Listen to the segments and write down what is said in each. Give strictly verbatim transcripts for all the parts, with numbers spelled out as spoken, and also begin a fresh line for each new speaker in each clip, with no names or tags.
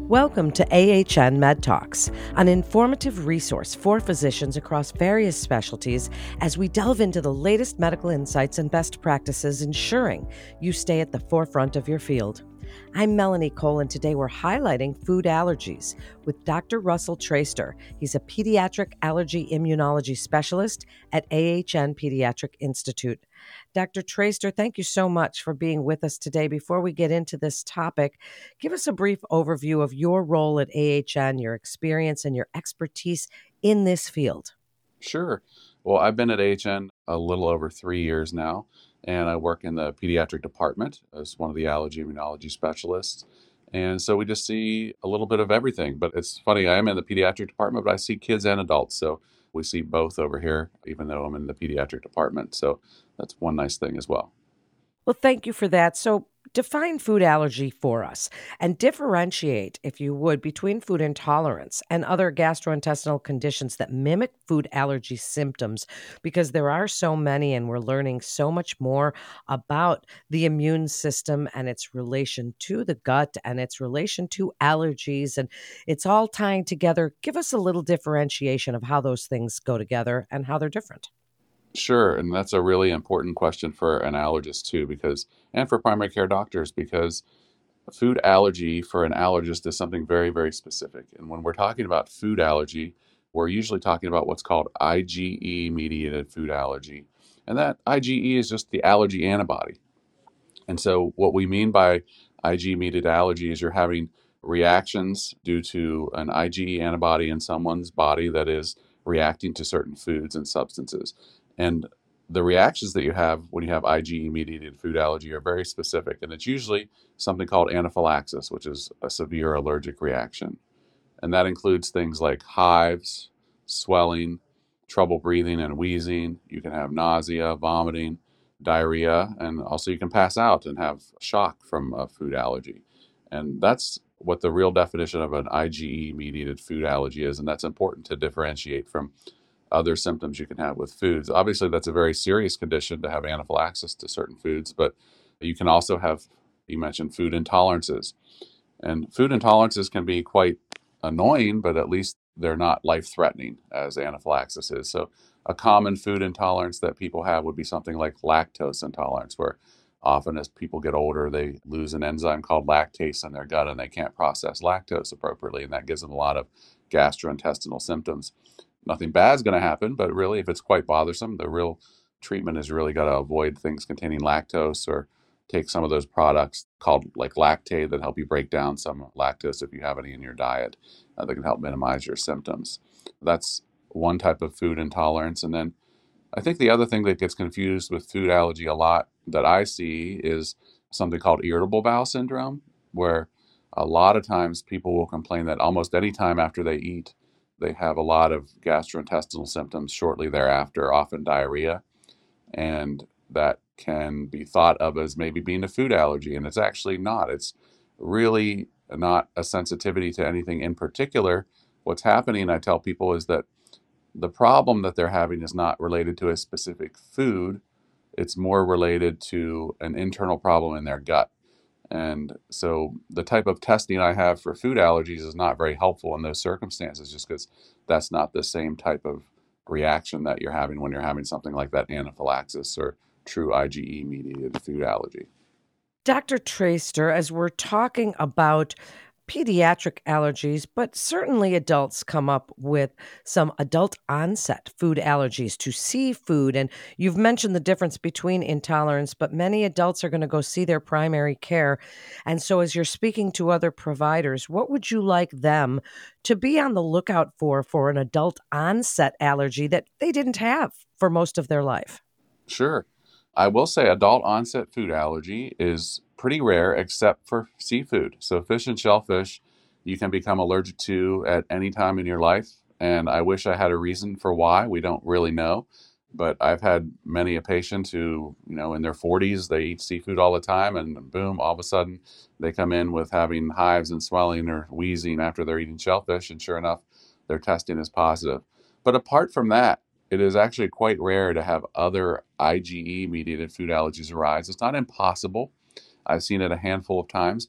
Welcome to A H N Med Talks, an informative resource for physicians across various specialties as we delve into the latest medical insights and best practices, ensuring you stay at the forefront of your field. I'm Melanie Cole, and today we're highlighting food allergies with Doctor Russell Traister. He's a pediatric allergy immunology specialist at A H N Pediatric Institute. Doctor Traister, thank you so much for being with us today. Before we get into this topic, give us a brief overview of your role at A H N, your experience, and your expertise in this field.
Sure. Well, I've been at A H N a little over three years now, and I work in the pediatric department as one of the allergy immunology specialists. And so we just see a little bit of everything. But it's funny, I am in the pediatric department, but I see kids and adults. So we see both over here, even though I'm in the pediatric department. So that's one nice thing as well.
Well, thank you for that. So, define food allergy for us and differentiate, if you would, between food intolerance and other gastrointestinal conditions that mimic food allergy symptoms, because there are so many, and we're learning so much more about the immune system and its relation to the gut and its relation to allergies. And it's all tying together. Give us a little differentiation of how those things go together and how they're different.
Sure, and that's a really important question for an allergist too, because and for primary care doctors, because food allergy for an allergist is something very, very specific. And when we're talking about food allergy, we're usually talking about what's called IgE mediated food allergy. And that IgE is just the allergy antibody. And so, what we mean by IgE mediated allergy is you're having reactions due to an IgE antibody in someone's body that is reacting to certain foods and substances. And the reactions that you have when you have IgE mediated food allergy are very specific. And it's usually something called anaphylaxis, which is a severe allergic reaction. And that includes things like hives, swelling, trouble breathing and wheezing. You can have nausea, vomiting, diarrhea, and also you can pass out and have shock from a food allergy. And that's what the real definition of an IgE mediated food allergy is. And that's important to differentiate from other symptoms you can have with foods. Obviously, that's a very serious condition to have anaphylaxis to certain foods, but you can also have, you mentioned food intolerances. And food intolerances can be quite annoying, but at least they're not life-threatening as anaphylaxis is. So a common food intolerance that people have would be something like lactose intolerance, where often as people get older, they lose an enzyme called lactase in their gut and they can't process lactose appropriately, and that gives them a lot of gastrointestinal symptoms. Nothing bad is going to happen, but really, if it's quite bothersome, the real treatment is really got to avoid things containing lactose or take some of those products called like Lactaid that help you break down some lactose if you have any in your diet uh, that can help minimize your symptoms. That's one type of food intolerance. And then I think the other thing that gets confused with food allergy a lot that I see is something called irritable bowel syndrome, where a lot of times people will complain that almost any time after they eat, they have a lot of gastrointestinal symptoms shortly thereafter, often diarrhea. And that can be thought of as maybe being a food allergy, and it's actually not. It's really not a sensitivity to anything in particular. What's happening, I tell people, is that the problem that they're having is not related to a specific food. It's more related to an internal problem in their gut. And so the type of testing I have for food allergies is not very helpful in those circumstances, just because that's not the same type of reaction that you're having when you're having something like that anaphylaxis or true IgE mediated food allergy.
Doctor Traister, as we're talking about pediatric allergies, but certainly adults come up with some adult onset food allergies to seafood. And you've mentioned the difference between intolerance, but many adults are going to go see their primary care. And so, as you're speaking to other providers, what would you like them to be on the lookout for for an adult onset allergy that they didn't have for most of their life?
Sure. I will say adult onset food allergy is pretty rare except for seafood. So fish and shellfish you can become allergic to at any time in your life. And I wish I had a reason for why. We don't really know. But I've had many a patient who, you know, in their forties, they eat seafood all the time, and boom, all of a sudden they come in with having hives and swelling or wheezing after they're eating shellfish. And sure enough, their testing is positive. But apart from that, it is actually quite rare to have other IgE mediated food allergies arise. It's not impossible. I've seen it a handful of times, but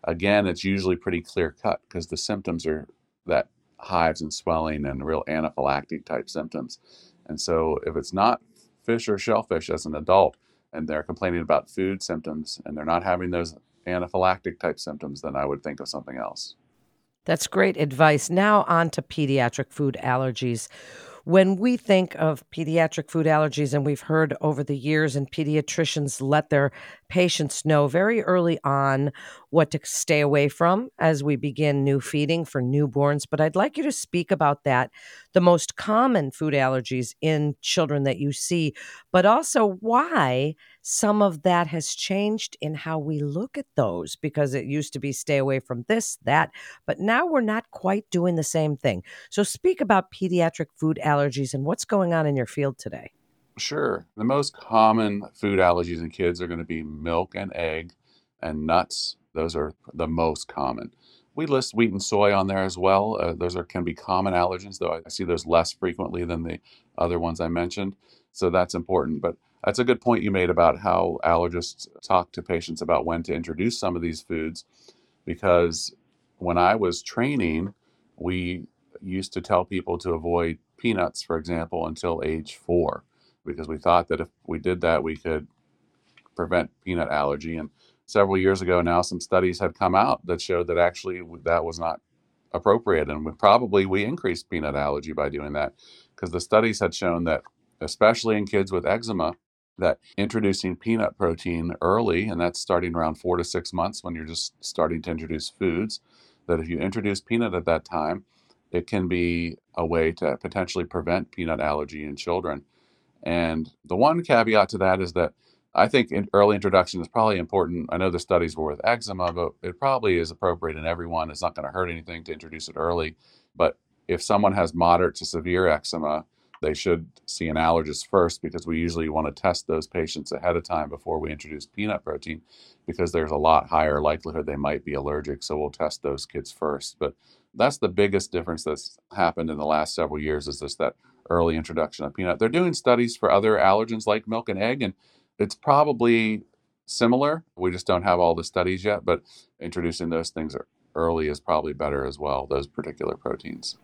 again, it's usually pretty clear cut because the symptoms are that hives and swelling and real anaphylactic type symptoms. And so if it's not fish or shellfish as an adult and they're complaining about food symptoms and they're not having those anaphylactic type symptoms, then I would think of something else.
That's great advice. Now, on to pediatric food allergies. When we think of pediatric food allergies, and we've heard over the years, and pediatricians let their patients know very early on what to stay away from as we begin new feeding for newborns. But I'd like you to speak about that, the most common food allergies in children that you see, but also why some of that has changed in how we look at those, because it used to be stay away from this, that, but now we're not quite doing the same thing. So speak about pediatric food allergies and what's going on in your field today.
Sure. The most common food allergies in kids are going to be milk and egg and nuts. Those are the most common. We list wheat and soy on there as well. Uh, those are can be common allergens, though I see those less frequently than the other ones I mentioned. So that's important. But that's a good point you made about how allergists talk to patients about when to introduce some of these foods, because when I was training, we used to tell people to avoid peanuts, for example, until age four, because we thought that if we did that, we could prevent peanut allergy. And several years ago now, some studies had come out that showed that actually that was not appropriate. And we probably we increased peanut allergy by doing that, because the studies had shown that, especially in kids with eczema, that introducing peanut protein early, and that's starting around four to six months when you're just starting to introduce foods, that if you introduce peanut at that time, it can be a way to potentially prevent peanut allergy in children. And the one caveat to that is that I think in early introduction is probably important. I know the studies were with eczema, but it probably is appropriate in everyone. It's not going to hurt anything to introduce it early. But if someone has moderate to severe eczema, they should see an allergist first, because we usually want to test those patients ahead of time before we introduce peanut protein, because there's a lot higher likelihood they might be allergic. So we'll test those kids first. But that's the biggest difference that's happened in the last several years, is just that early introduction of peanut. They're doing studies for other allergens like milk and egg, and it's probably similar. We just don't have all the studies yet, but introducing those things early is probably better as well, those particular proteins.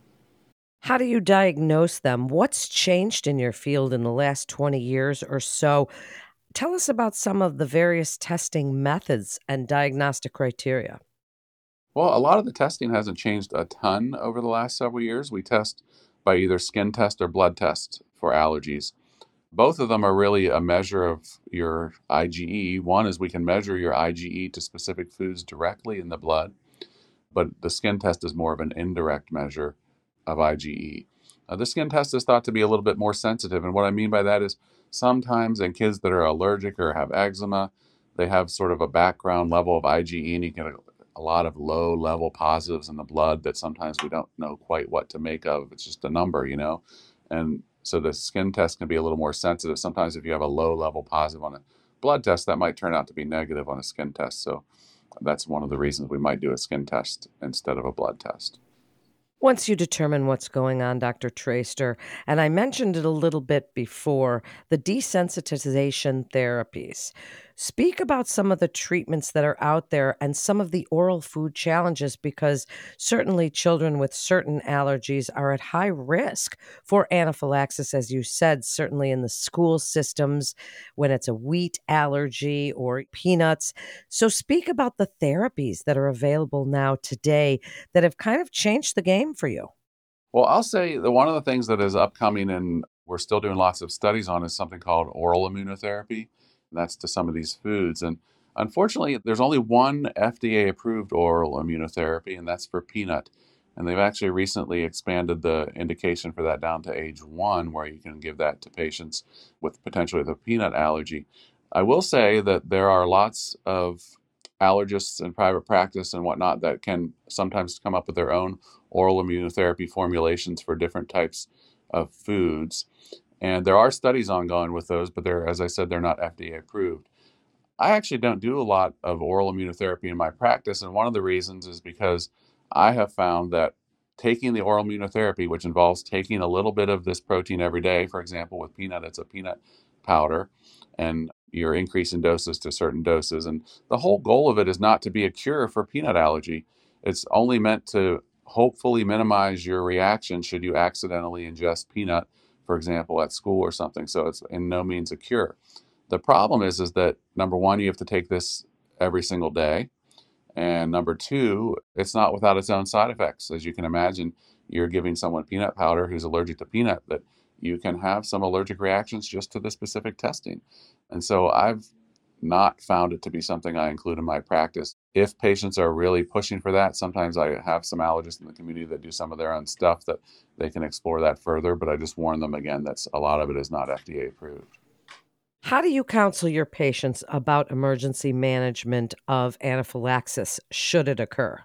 How do you diagnose them? What's changed in your field in the last twenty years or so? Tell us about some of the various testing methods and diagnostic criteria.
Well, a lot of the testing hasn't changed a ton over the last several years. We test by either skin test or blood test for allergies. Both of them are really a measure of your IgE. One is we can measure your IgE to specific foods directly in the blood, but the skin test is more of an indirect measure of IgE. Uh, the skin test is thought to be a little bit more sensitive, and what I mean by that is sometimes in kids that are allergic or have eczema, they have sort of a background level of IgE, and you get a, a lot of low-level positives in the blood that sometimes we don't know quite what to make of. It's just a number, you know, and so the skin test can be a little more sensitive. Sometimes if you have a low-level positive on a blood test, that might turn out to be negative on a skin test. So that's one of the reasons we might do a skin test instead of a blood test.
Once you determine what's going on, Doctor Treyster, and I mentioned it a little bit before, the desensitization therapies. Speak about some of the treatments that are out there and some of the oral food challenges, because certainly children with certain allergies are at high risk for anaphylaxis, as you said, certainly in the school systems when it's a wheat allergy or peanuts. So speak about the therapies that are available now today that have kind of changed the game for you.
Well, I'll say that one of the things that is upcoming and we're still doing lots of studies on is something called oral immunotherapy. And that's to some of these foods. And unfortunately, there's only one F D A approved oral immunotherapy, and that's for peanut. And they've actually recently expanded the indication for that down to age one, where you can give that to patients with potentially the peanut allergy. I will say that there are lots of allergists in private practice and whatnot that can sometimes come up with their own oral immunotherapy formulations for different types of foods. And there are studies ongoing with those, but they're, as I said, they're not F D A approved. I actually don't do a lot of oral immunotherapy in my practice, and one of the reasons is because I have found that taking the oral immunotherapy, which involves taking a little bit of this protein every day, for example, with peanut, it's a peanut powder, and you're increasing doses to certain doses. And the whole goal of it is not to be a cure for peanut allergy. It's only meant to hopefully minimize your reaction should you accidentally ingest peanut, for example, at school or something. So it's in no means a cure. The problem is, is that number one, you have to take this every single day. And number two, it's not without its own side effects. As you can imagine, you're giving someone peanut powder who's allergic to peanut, that you can have some allergic reactions just to the specific testing. And so I've not found it to be something I include in my practice. If patients are really pushing for that, sometimes I have some allergists in the community that do some of their own stuff that they can explore that further. But I just warn them again that a lot of it is not F D A approved.
How do you counsel your patients about emergency management of anaphylaxis should it occur?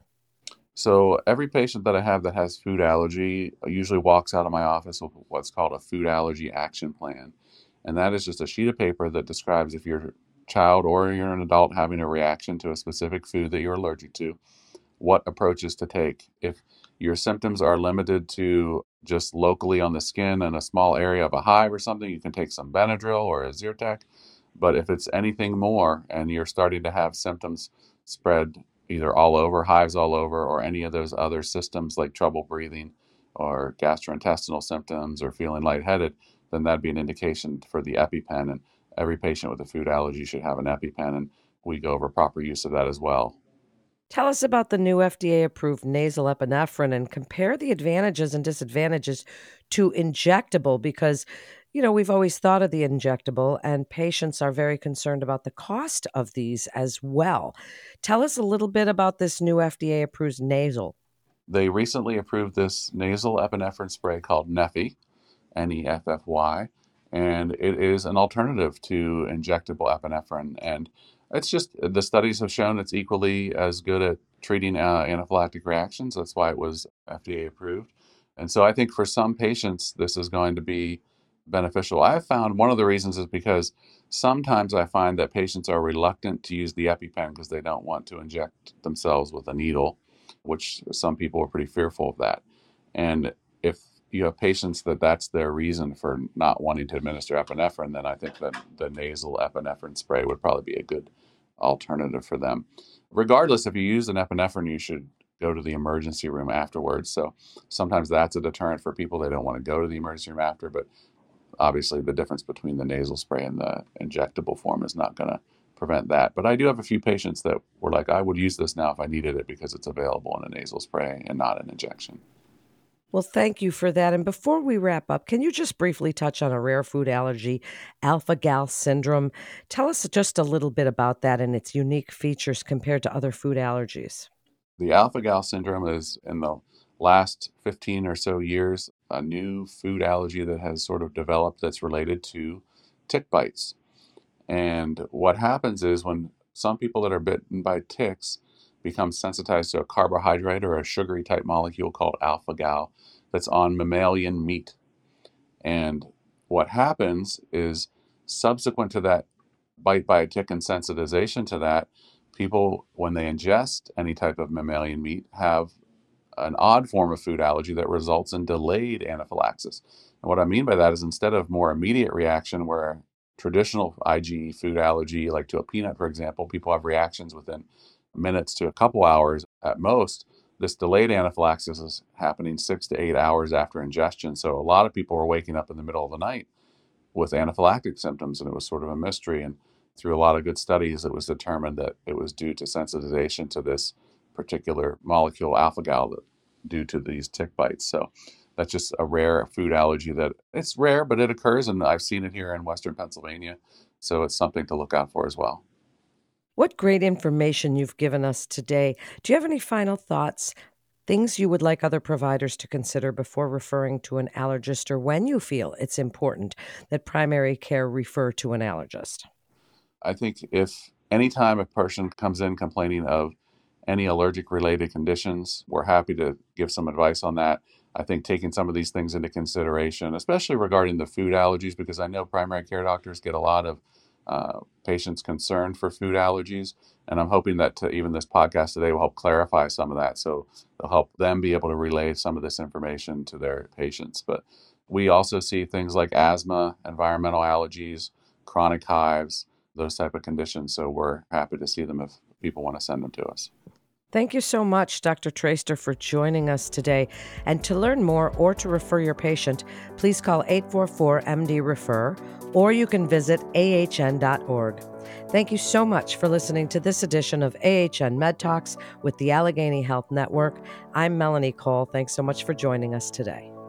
So every patient that I have that has food allergy usually walks out of my office with what's called a food allergy action plan. And that is just a sheet of paper that describes if your child or you're an adult having a reaction to a specific food that you're allergic to, what approaches to take. If your symptoms are limited to just locally on the skin and a small area of a hive or something, you can take some Benadryl or a Zyrtec. But if it's anything more and you're starting to have symptoms spread either all over, hives all over, or any of those other systems like trouble breathing or gastrointestinal symptoms or feeling lightheaded, then that'd be an indication for the EpiPen. And every patient with a food allergy should have an EpiPen, and we go over proper use of that as well.
Tell us about the new F D A-approved nasal epinephrine and compare the advantages and disadvantages to injectable because, you know, we've always thought of the injectable and patients are very concerned about the cost of these as well. Tell us a little bit about this new F D A-approved nasal.
They recently approved this nasal epinephrine spray called Neffy, N E F F Y, and it is an alternative to injectable epinephrine. And it's just the studies have shown it's equally as good at treating uh, anaphylactic reactions. That's why it was F D A approved. And so I think for some patients, this is going to be beneficial. I have found one of the reasons is because sometimes I find that patients are reluctant to use the EpiPen because they don't want to inject themselves with a needle, which some people are pretty fearful of that. And if you have patients that that's their reason for not wanting to administer epinephrine, then I think that the nasal epinephrine spray would probably be a good alternative for them. Regardless, if you use an epinephrine, you should go to the emergency room afterwards. So sometimes that's a deterrent for people. They don't want to go to the emergency room after, but obviously the difference between the nasal spray and the injectable form is not going to prevent that. But I do have a few patients that were like, I would use this now if I needed it because it's available in a nasal spray and not an injection.
Well, thank you for that. And before we wrap up, can you just briefly touch on a rare food allergy, alpha-gal syndrome? Tell us just a little bit about that and its unique features compared to other food allergies.
The alpha-gal syndrome is, in the last fifteen or so years, a new food allergy that has sort of developed that's related to tick bites. And what happens is when some people that are bitten by ticks become sensitized to a carbohydrate or a sugary type molecule called alpha-gal that's on mammalian meat. And what happens is subsequent to that bite by a tick and sensitization to that, people, when they ingest any type of mammalian meat, have an odd form of food allergy that results in delayed anaphylaxis. And what I mean by that is instead of more immediate reaction where traditional IgE food allergy, like to a peanut, for example, people have reactions within minutes to a couple hours at most. This delayed anaphylaxis is happening six to eight hours after ingestion. So a lot of people were waking up in the middle of the night with anaphylactic symptoms, and it was sort of a mystery. And through a lot of good studies, it was determined that it was due to sensitization to this particular molecule, alpha-gal, due to these tick bites. So that's just a rare food allergy that it's rare, but it occurs, and I've seen it here in Western Pennsylvania. So it's something to look out for as well.
What great information you've given us today. Do you have any final thoughts, things you would like other providers to consider before referring to an allergist or when you feel it's important that primary care refer to an allergist?
I think if anytime a person comes in complaining of any allergic related conditions, we're happy to give some advice on that. I think taking some of these things into consideration, especially regarding the food allergies, because I know primary care doctors get a lot of uh, patients concerned for food allergies. And I'm hoping that to, even this podcast today will help clarify some of that. So it'll help them be able to relay some of this information to their patients. But we also see things like asthma, environmental allergies, chronic hives, those type of conditions. So we're happy to see them if people want to send them to us.
Thank you so much, Doctor Treyster, for joining us today. And to learn more or to refer your patient, please call eight four four M D refer, or you can visit A H N dot org. Thank you so much for listening to this edition of A H N Med Talks with the Allegheny Health Network. I'm Melanie Cole. Thanks so much for joining us today.